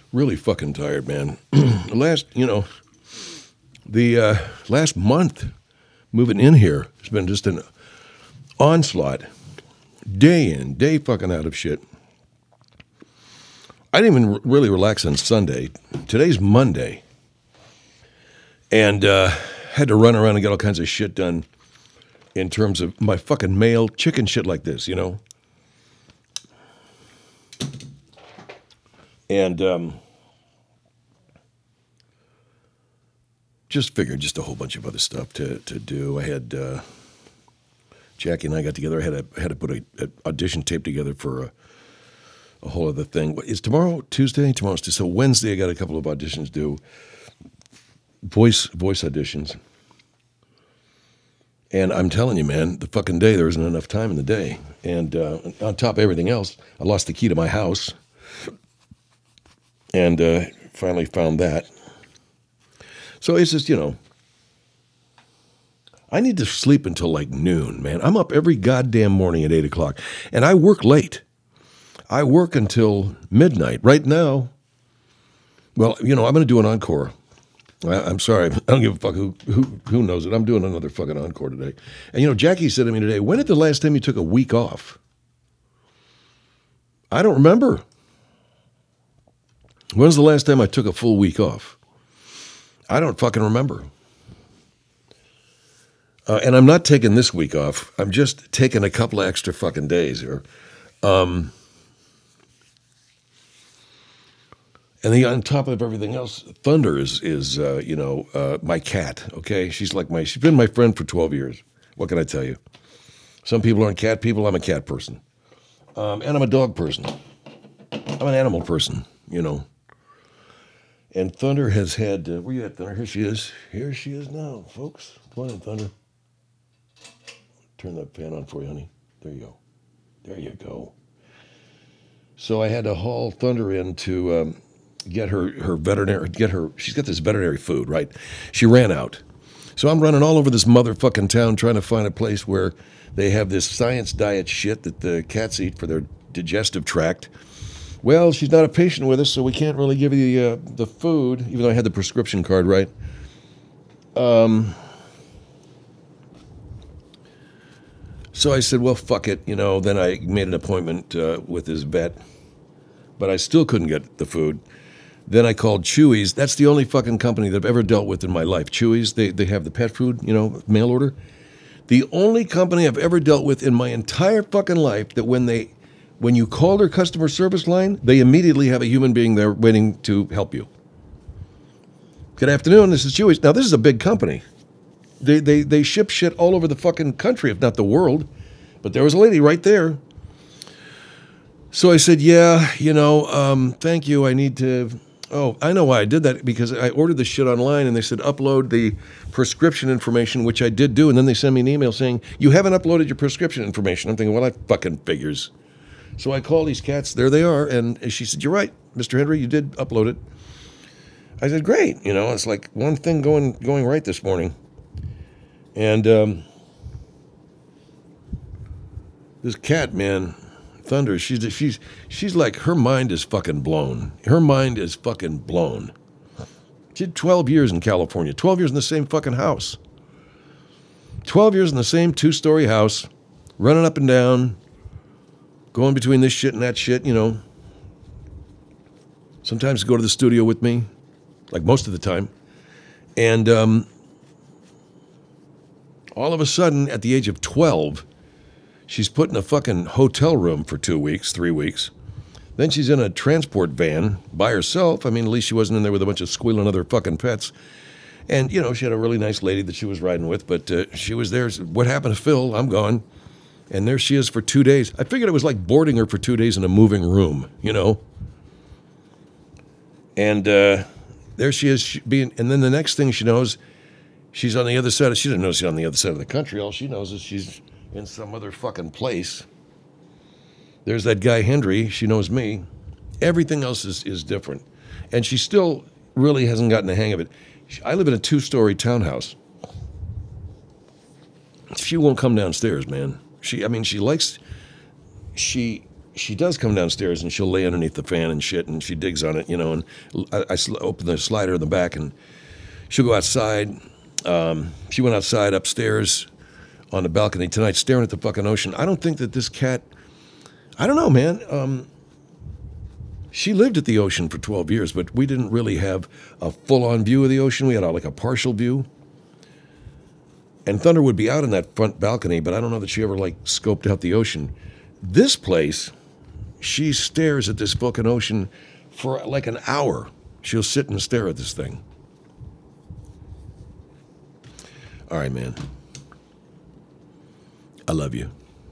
Really fucking tired, man. The last month moving in here has been just an onslaught, day in, day fucking out of shit. I didn't even really relax on Sunday. Today's Monday. And had to run around and get all kinds of shit done in terms of my fucking mail, chicken shit like this, you know? And just figured just a whole bunch of other stuff to do. I had Jackie and I got together. I had to put an audition tape together for a whole other thing. Is tomorrow Tuesday? Tomorrow's Tuesday. So Wednesday I got a couple of auditions due. Voice auditions. And I'm telling you, man, the fucking day, there isn't enough time in the day. And on top of everything else, I lost the key to my house. And finally found that. So it's just, I need to sleep until like noon, man. I'm up every goddamn morning at 8 o'clock. And I work late. I work until midnight. Right now, well, I'm going to do an encore. I'm sorry. I don't give a fuck who knows it. I'm doing another fucking encore today. And, Jackie said to me today, when did the last time you took a week off? I don't remember. When's the last time I took a full week off? I don't fucking remember. And I'm not taking this week off. I'm just taking a couple of extra fucking days here. And on top of everything else, Thunder is my cat, okay? She's been my friend for 12 years. What can I tell you? Some people aren't cat people. I'm a cat person. And I'm a dog person. I'm an animal person, And Thunder has had, where you at, Thunder? Here she is. Here she is now, folks. Come on in, Thunder. Turn that fan on for you, honey. There you go. There you go. So I had to haul Thunder in to get her veterinary, she's got this veterinary food, right? She ran out. So I'm running all over this motherfucking town trying to find a place where they have this science diet shit that the cats eat for their digestive tract. Well, she's not a patient with us, so we can't really give you the food, even though I had the prescription card, right? So I said, well, fuck it. Then I made an appointment with his vet, but I still couldn't get the food. Then I called Chewy's. That's the only fucking company that I've ever dealt with in my life. Chewy's, they have the pet food, mail order. The only company I've ever dealt with in my entire fucking life that when you call their customer service line, they immediately have a human being there waiting to help you. Good afternoon, this is Chewy's. Now, this is a big company. They ship shit all over the fucking country, if not the world. But there was a lady right there. So I said, yeah, thank you. I need to... Oh, I know why I did that, because I ordered the shit online and they said upload the prescription information, which I did do, and then they sent me an email saying, you haven't uploaded your prescription information. I'm thinking, well, that fucking figures. So I call these cats, there they are, and she said, you're right, Mr. Henry, you did upload it. I said, great, it's like one thing going right this morning. And this cat, man, Thunder, she's like, her mind is fucking blown. Her mind is fucking blown. She had 12 years in California, 12 years in the same fucking house. 12 years in the same 2-story house, running up and down, going between this shit and that shit, Sometimes go to the studio with me, like most of the time. And all of a sudden, at the age of 12, she's put in a fucking hotel room for 2 weeks, 3 weeks. Then she's in a transport van by herself. I mean, at least she wasn't in there with a bunch of squealing other fucking pets. And, she had a really nice lady that she was riding with, but she was there. What happened to Phil? I'm gone. And there she is for 2 days. I figured it was like boarding her for 2 days in a moving room, And there she is and then the next thing she knows, she's on the other side. She didn't know she's on the other side of the country. All she knows is she's in some other fucking place. There's that guy, Henry. She knows me. Everything else is different. And she still really hasn't gotten the hang of it. I live in a 2-story townhouse. She won't come downstairs, man. She she does come downstairs and she'll lay underneath the fan and shit, and she digs on it, and I open the slider in the back and she'll go outside. She went outside upstairs on the balcony tonight staring at the fucking ocean. I don't think that this cat, I don't know, man. She lived at the ocean for 12 years, but we didn't really have a full-on view of the ocean. We had like a partial view. And Thunder would be out in that front balcony, but I don't know that she ever like scoped out the ocean. This place, she stares at this fucking ocean for like an hour. She'll sit and stare at this thing. All right, man. I love you.